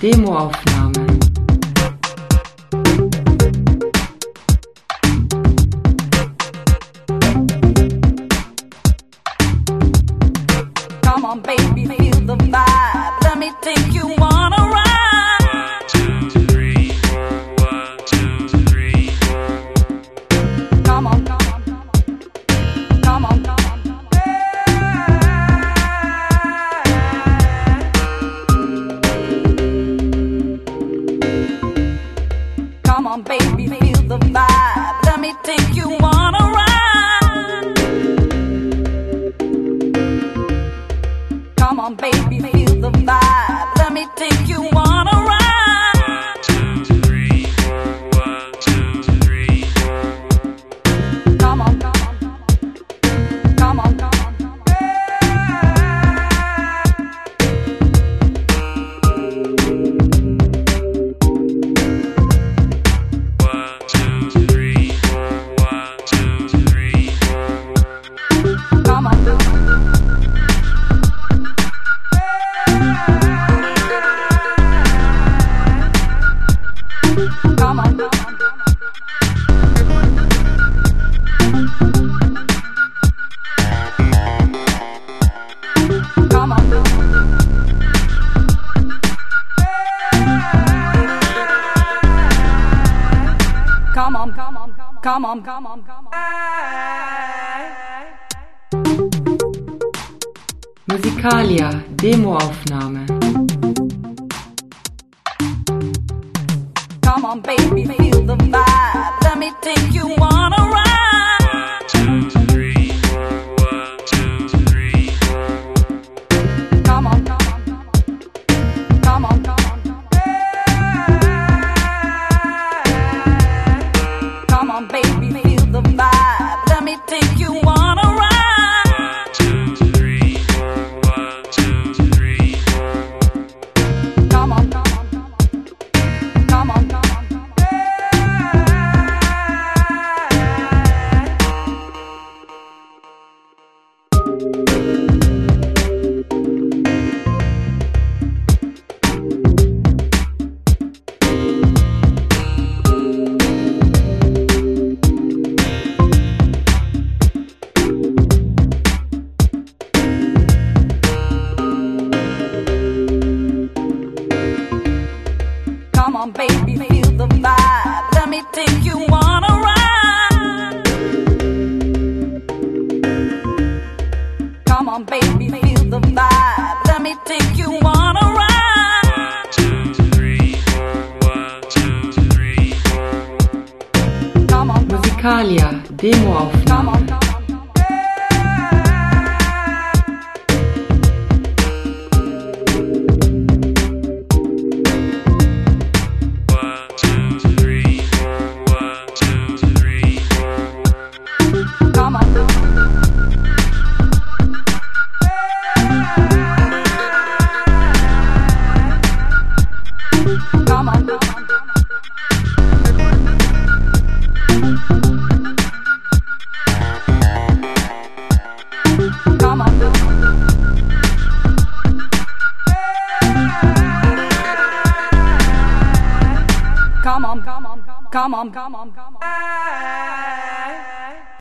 Demoaufnahme. Come on, baby, feel the vibe. Let me take you on a ride. 1, 2, 3, 4. 1, 2, 3, 4. Come on, come on, come on. Come on, come on, come on. Come on, baby, feel the vibe. Let me take you on a ride. Come on, baby, feel the vibe. Let me take you on a ride. 1, 2, 3, 4. 1, 2, 3, 4. Come on, come on, come on. Come on, come on, come on. Come on, come on. Come on, come on, come on. Come on, come on. Come on, come on, come on, come on, come on. Musicalia, Demoaufnahme. Come on, baby, feel the vibe. Let me take you on a ride. 1, 2, 3, 4. 1, 2, 3, 4. Come on, come on, come on. Come on, come on, come on. Come on, baby, feel the vibe. Let me take you on a ride. 1, 2, 3, 4. 1, 2, 3, 4. Come on, come on, come on. Come on, come on, come on. Come on, baby, feel the vibe. Let me take you on a ride. Come on, baby, feel the vibe. Let me take you on a ride. 1, 2, 3, 4. 1, 2, 3, 4. Come on, come on, Musicalia, come on, Demoaufnahme. come on, come on. Come on, come on. Come on, come on, come on. Come on, come on. Come on, come on, come on, come on, come on, come on.